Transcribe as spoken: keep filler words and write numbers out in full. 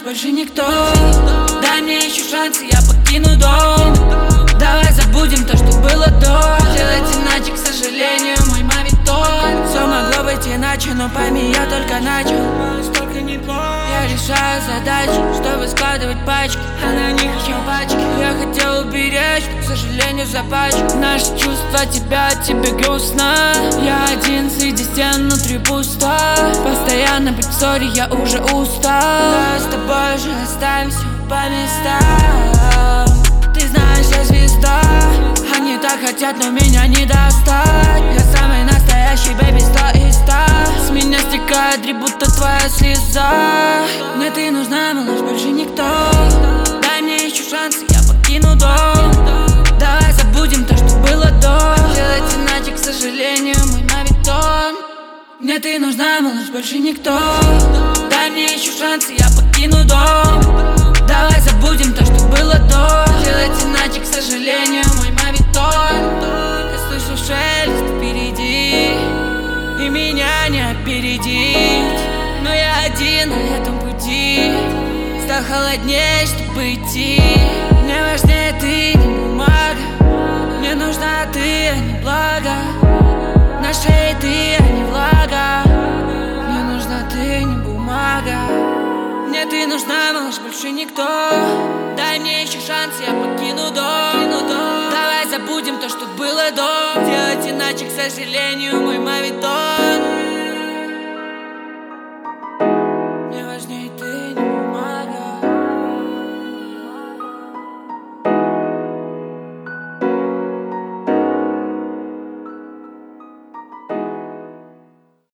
больше никто. Дай мне еще шанс, и я покину дом. Давай забудем то, что было до. Делать иначе, к сожалению, мой мавитон. Все могло быть иначе, но пойми, я только начал. Столько не помню. Я решаю задачи, чтобы складывать пачки, а на них еще пачки. Я хотел уберечь, к сожалению, запачкал. Наши чувства, тебя, тебе грустно. Я один среди стен, внутри пусто. Постоянно быть в ссоре, я уже устал. Но с тобой же оставим все по местам. Ты знаешь, я звезда. Они так хотят, но меня не достать. Я самый настоящий, бэйби, сто из ста. С меня стекает дребь, будто твоя слеза. Мне ты нужна, малыш, больше никто. Дай мне еще шанс, и я покину дом. Давай забудем то, что было до. Делать иначе, к сожалению, мой мавитон. Мне ты нужна, малыш, больше никто. Дай мне еще шанс, и я покину дом. Давай забудем то, что было до. Делать иначе, к сожалению, мой мавитон. Я слышу шелест впереди, и меня не опередить. Но я один на этом пути. Стал холоднее, чтобы идти. Мне важнее ты, не бумага. Мне нужна ты, а не благо. На шее ты, а не влага. Мне нужна ты, не бумага. Мне ты нужна, малыш, больше никто. Дай мне еще шанс, я покину дом. Давай забудем то, что было до. Делать иначе, к сожалению, мой мавитон.